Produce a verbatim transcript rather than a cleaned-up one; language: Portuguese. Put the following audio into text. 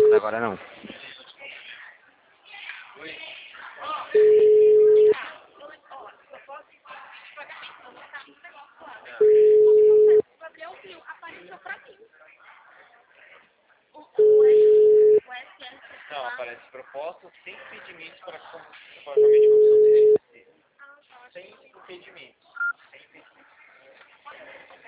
proposta agora não. O Gabriel viu, apareceu pra mim. O, o, S, o S L. Não, aparece proposta sem impedimentos para pagamento de comissão de direito. Sem impedimentos. Sem impedimentos.